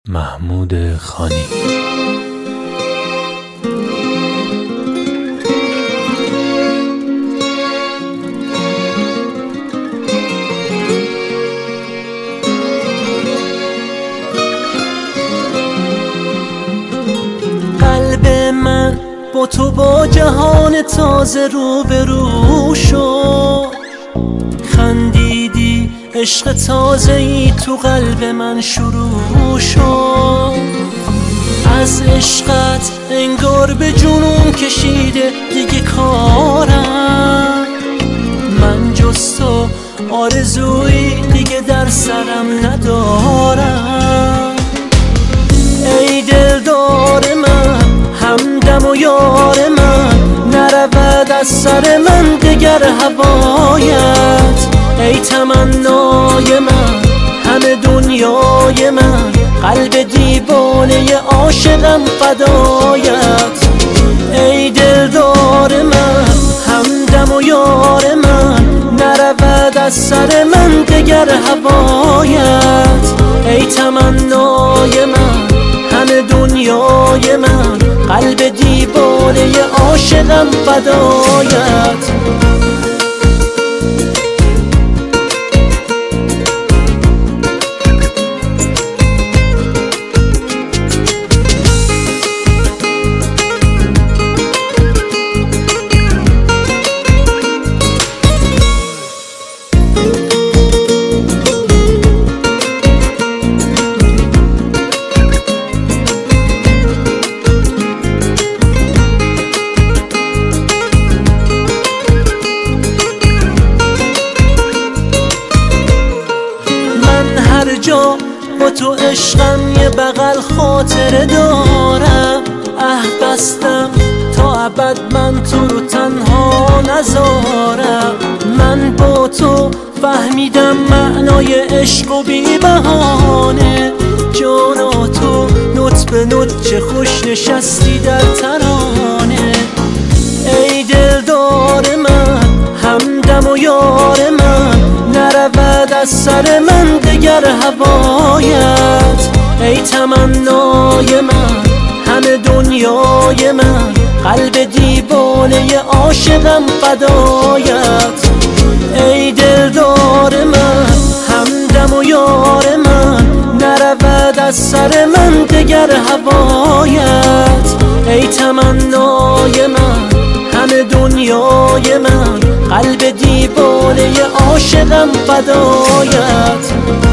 محمود خانی. قلب من با تو با جهان تازه روبرو شد، خندیدی عشق تازه‌ای تو قلب من شروع شد. از عشقت انگار به جنون کشیده دیگه کارم، من جز تو آرزویی دیگه در سرم ندارم. ای دلدار من، همدم و یار من، نرود از سر من دگر هوایت. ای تمنای من، همه دنیای من، قلب دیوانه عاشقم فدایت. ای دلدار من، همدم و یار من، نرود از سر من دگر هوایت. ای تمنای من، همه دنیای من، قلب دیوانه عاشقم فدایت. هر جا با تو عشقم یه بغل خاطره دارم. بستم تا ابد من تو رو تنها نذارم. من با تو فهمیدم معنای عشق و بی بهانه. جانا تو نوت به نوت چه خوش نشستی در ترانه. ای دلدار من، همدم و یار من، نرود از سر من دگر هوایت. ای تمنای من، همه دنیای من، قلب دیوانه عاشقم فدایت. ای دلدار من، همدم و یار من، نرود از سر من دگر هوایت. ای تمنای من، همه دنیای من، قلب دیوانه عاشقم فدایت.